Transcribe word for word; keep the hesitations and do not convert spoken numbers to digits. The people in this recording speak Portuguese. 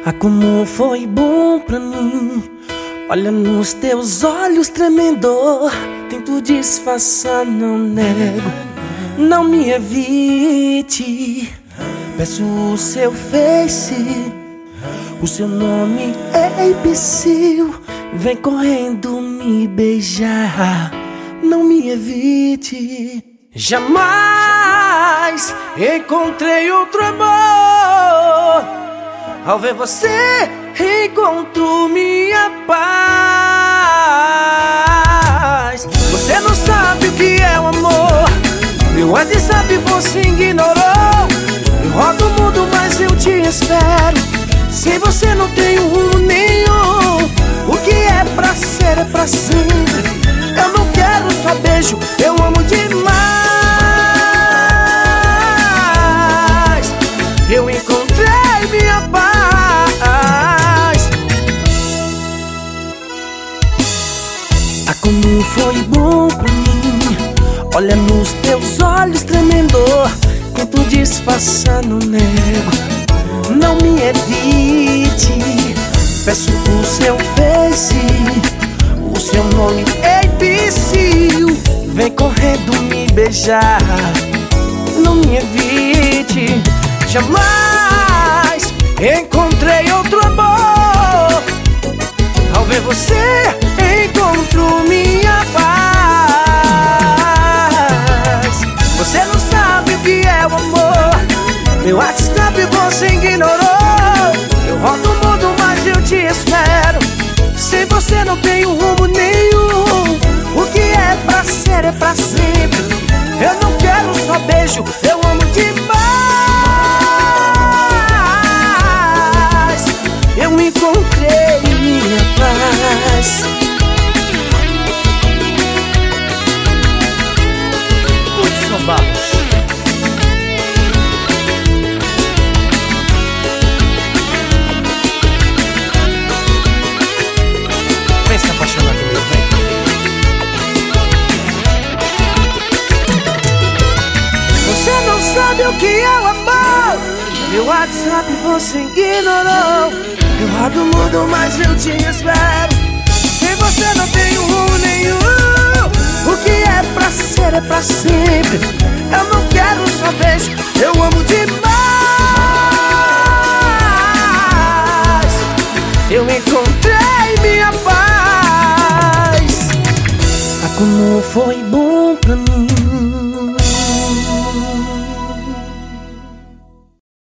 Ah, como foi bom pra mim. Olha nos teus olhos tremendo. Tento disfarçar, não nego. Não me evite. Peço o seu face, o seu nome é imbecil. Vem correndo me beijar. Não me evite. Jamais encontrei outro amor. Ao ver você, encontro minha paz. Você não sabe o que é o amor. Meu WhatsApp você ignorou. Eu rodo o mundo, mas eu te espero. Se você não tem um rumo nenhum, o que é pra ser é pra sempre. Eu não quero só beijo, eu amo demais. Eu encontrei minha paz. Ah, como foi bom pra mim. Olha nos teus olhos tremendo. Tento disfarçar, não nego. Não me evite. Peço o seu face, o seu nome é imbecil. Vem correndo me beijar. Não me evite. Jamais encontrei outro amor. Ao ver você, encontro minha paz. Você não sabe o que é o amor. Meu WhatsApp você ignorou. Eu rodo o mundo, mas eu te espero. Se você não tem um rumo nenhum, o que é pra ser é pra sempre. Eu não quero só beijo, eu amo demais. Eu encontrei minha paz. Hudson Barros. Vem se apaixonar comigo, vem. Você não sabe o que é o amor. Meu WhatsApp você ignorou. Eu rodo o mundo, mas eu te espero. Se você não tem um rumo nenhum, o que é pra ser é pra sempre. Eu não quero só beijo, eu amo demais. Eu encontrei minha paz. Ah, como foi bom pra mim.